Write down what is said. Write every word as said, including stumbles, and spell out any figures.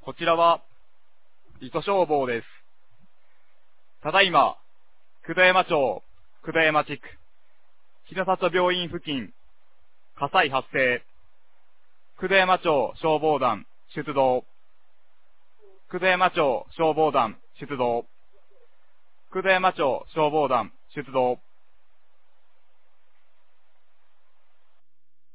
こちらは、糸消防です。ただいま、久土山町、久土山地区、日の里病院付近、火災発生。久土山町消防団出動。久土山町消防団出動。久土山町消防団出動。